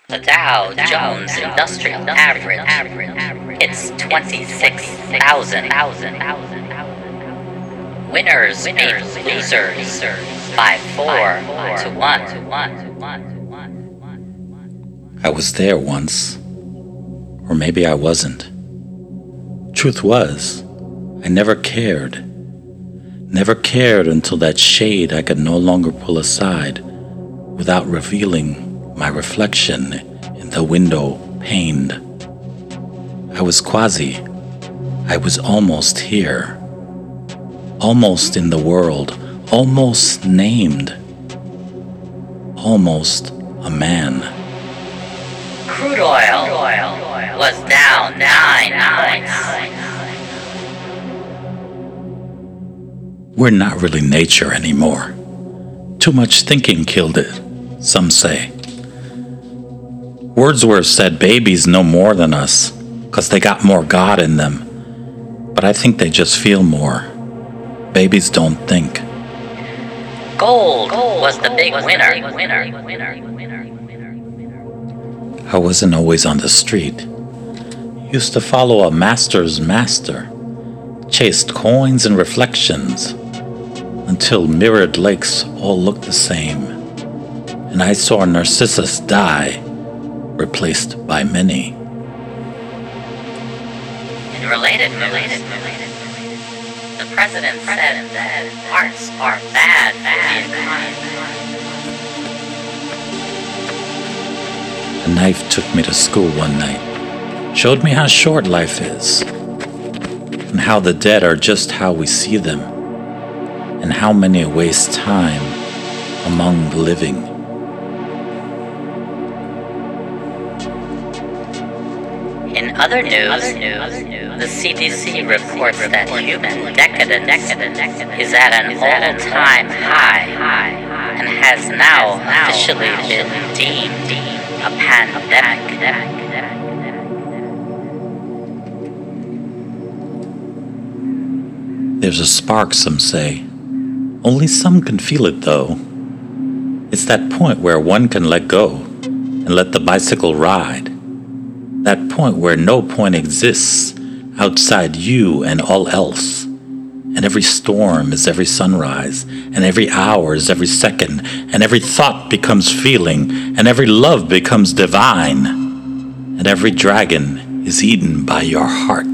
The Dow Jones Industrial Average hits 26,000. Winners beat losers by 4-1. I was there once. Or maybe I wasn't. Truth was, I never cared. Never cared until that shade I could no longer pull aside without revealing my reflection in the window paned. I was quasi. I was almost here. Almost in the world. Almost named. Almost a man. Crude oil was down 9 points. We're not really nature anymore. Too much thinking killed it, some say. Wordsworth said babies know more than us, 'cause they got more God in them. But I think they just feel more. Babies don't think. Gold was the big winner. I wasn't always on the street. Used to follow a master's master. Chased coins and reflections. Until mirrored lakes all looked the same. And I saw Narcissus die, replaced by many. In related news, the president said that arts are bad for the economy. A knife took me to school one night, showed me how short life is, and how the dead are just how we see them, and how many waste time among the living. In other news, the CDC reports that human decadence is at an all-time high and has now officially been deemed a pandemic. There's a spark, some say. Only some can feel it, though. It's that point where one can let go and let the bicycle ride. That point where no point exists outside you and all else. And every storm is every sunrise, and every hour is every second, and every thought becomes feeling, and every love becomes divine, and every dragon is eaten by your heart.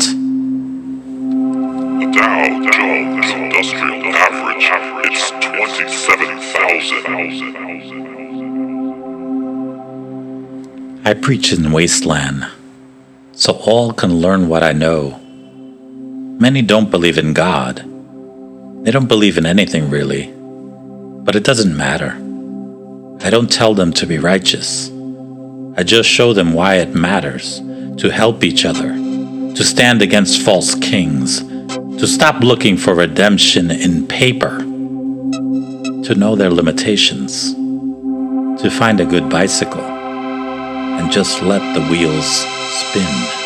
The Dow Jones Industrial Average hits 27,000. I preach in wasteland, so all can learn what I know. Many don't believe in God. They don't believe in anything really. But it doesn't matter. I don't tell them to be righteous. I just show them why it matters to help each other, to stand against false kings, to stop looking for redemption in paper, to know their limitations, to find a good bicycle, and just let the wheels spin.